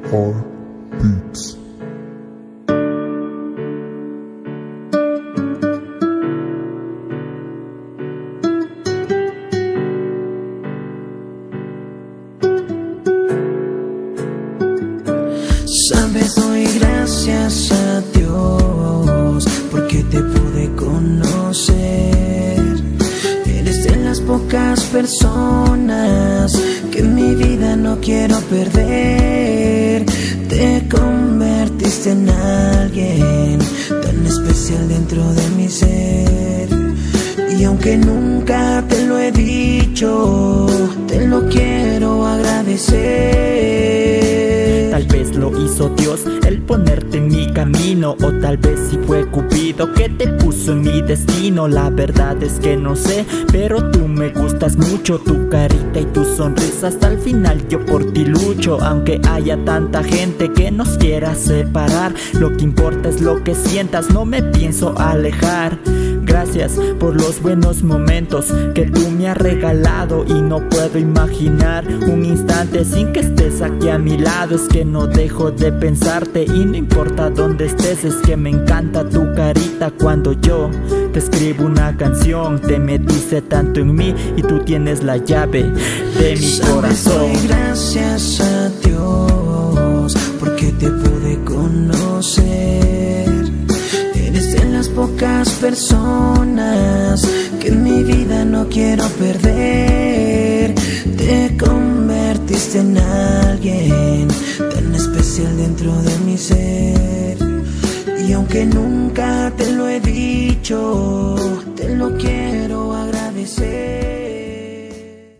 are Beats. Sabes, doy gracias a Dios porque te pude conocer. Eres de las pocas personas que en mi vida no quiero perder. Te convertiste en alguien tan especial dentro de mi ser. Y aunque nunca te lo he dicho, te lo quiero agradecer. Tal vez lo hizo Dios el ponerte en mi camino, o tal vez si fue Cupido que te puso en mi destino. La verdad es que no sé, pero tú me gustas mucho. Tu carita y tu sonrisa, hasta el final yo por ti lucho. Aunque haya tanta gente que nos quiera separar, lo que importa es lo que sientas, no me pienso alejar. Gracias por los buenos momentos que tú me has regalado, y no puedo imaginar un instante sin que estés aquí a mi lado. Es que no dejo de pensarte y no importa dónde estés, es que me encanta tu carita cuando yo te escribo una canción. Te metiste tanto en mí y tú tienes la llave de mi corazón. Doy gracias a Dios porque te pude conocer. Eres de las pocas personas que en mi vida no quiero perder. Te convertiste en alguien tan especial dentro de mi ser. Y aunque nunca te lo he dicho,